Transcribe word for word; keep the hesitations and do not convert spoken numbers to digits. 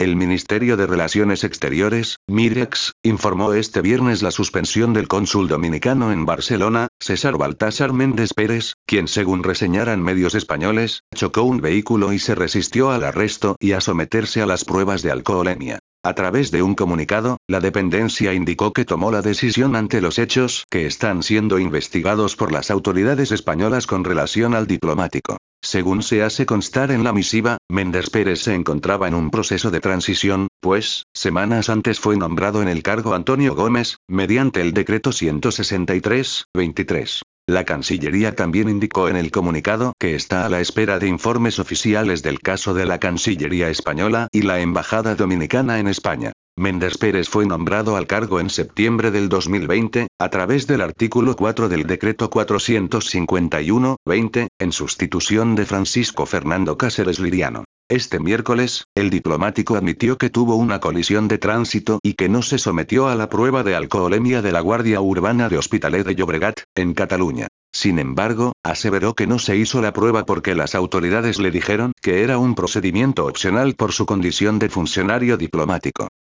El Ministerio de Relaciones Exteriores, MIREX, informó este viernes la suspensión del cónsul dominicano en Barcelona, César Baltasar Méndez Pérez, quien según reseñaran medios españoles, chocó un vehículo y se resistió al arresto y a someterse a las pruebas de alcoholemia. A través de un comunicado, la dependencia indicó que tomó la decisión ante los hechos que están siendo investigados por las autoridades españolas con relación al diplomático. Según se hace constar en la misiva, Méndez Pérez se encontraba en un proceso de transición, pues, semanas antes fue nombrado en el cargo Antonio Gómez, mediante el decreto ciento sesenta y tres, veintitrés. La Cancillería también indicó en el comunicado que está a la espera de informes oficiales del caso de la Cancillería española y la Embajada Dominicana en España. Méndez Pérez fue nombrado al cargo en septiembre del dos mil veinte, a través del artículo cuatro del decreto cuatrocientos cincuenta y uno, veinte, en sustitución de Francisco Fernando Cáceres Liriano. Este miércoles, el diplomático admitió que tuvo una colisión de tránsito y que no se sometió a la prueba de alcoholemia de la Guardia Urbana de Hospitalet de Llobregat, en Cataluña. Sin embargo, aseveró que no se hizo la prueba porque las autoridades le dijeron que era un procedimiento opcional por su condición de funcionario diplomático.